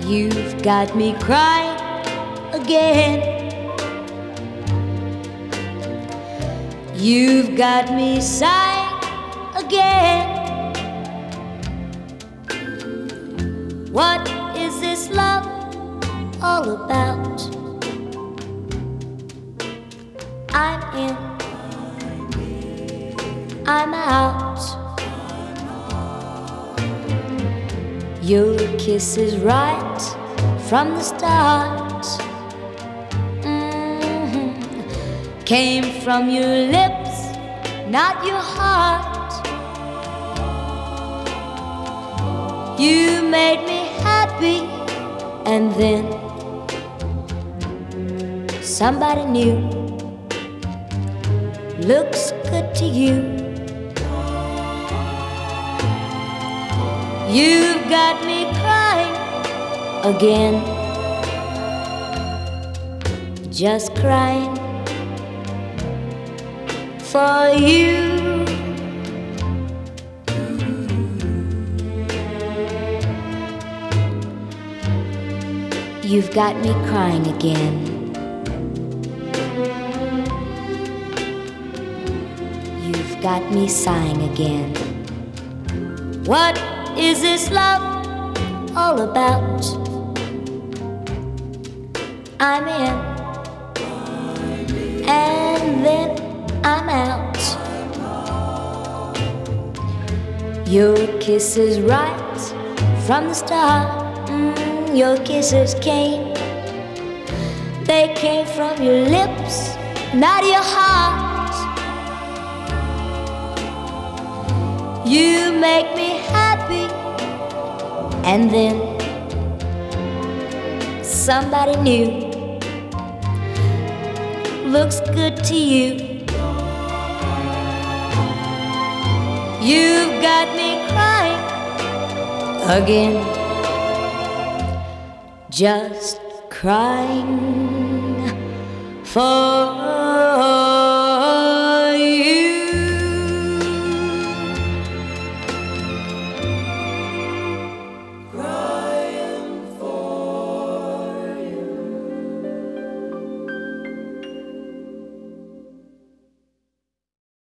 You've got me crying again. You've got me sighing again. What is this love all about? I'm in, I'm out. Your kiss is right from the start. Came from your lips, not your heart. You made me happy, and then somebody new looks good to you. You've got me crying again, just crying for you. You've got me crying again. You've got me sighing again. What is this love all about? I'm in, and then I'm out. Your kiss is right from the start. Your kisses came, they came from your lips, not your heart. You make me happy, and then somebody new looks good to you. You've got me crying again, just crying for